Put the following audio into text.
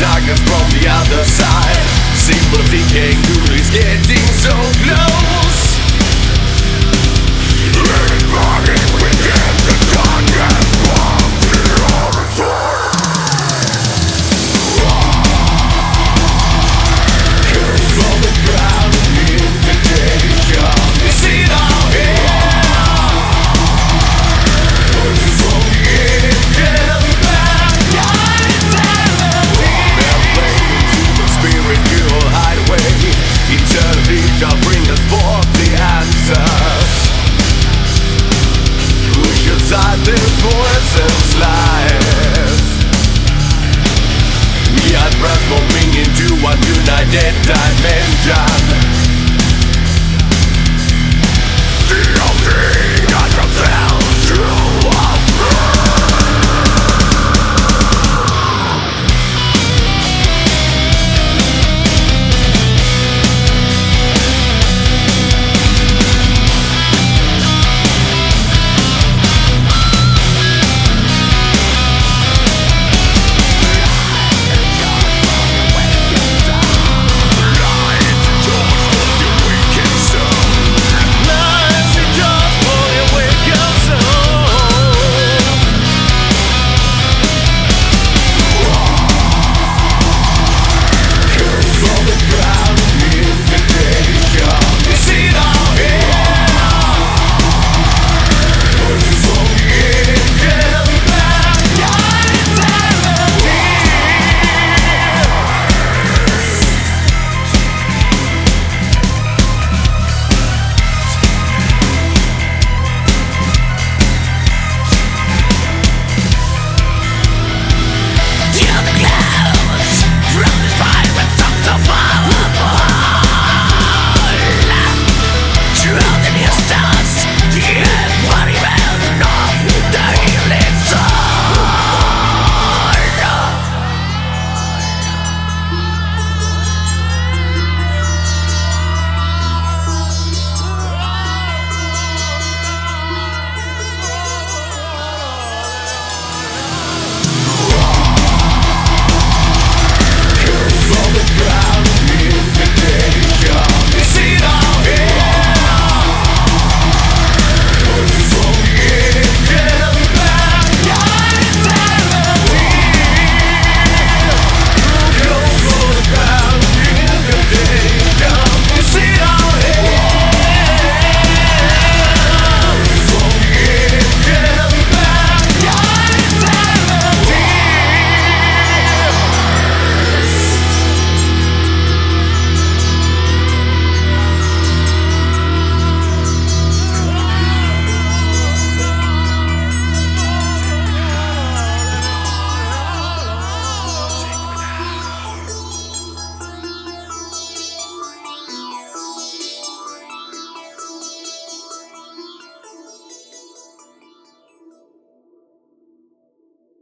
darkness from the other side. Symbol of decaying good is getting so close. Running within the darkness from the other side. Curse from the ground, invitation. Is it all here? From the engine back, spirit you'll hide away. Eternity shall bring us forth the answers. Push aside this poisonous lies. We are transforming into one united dimension.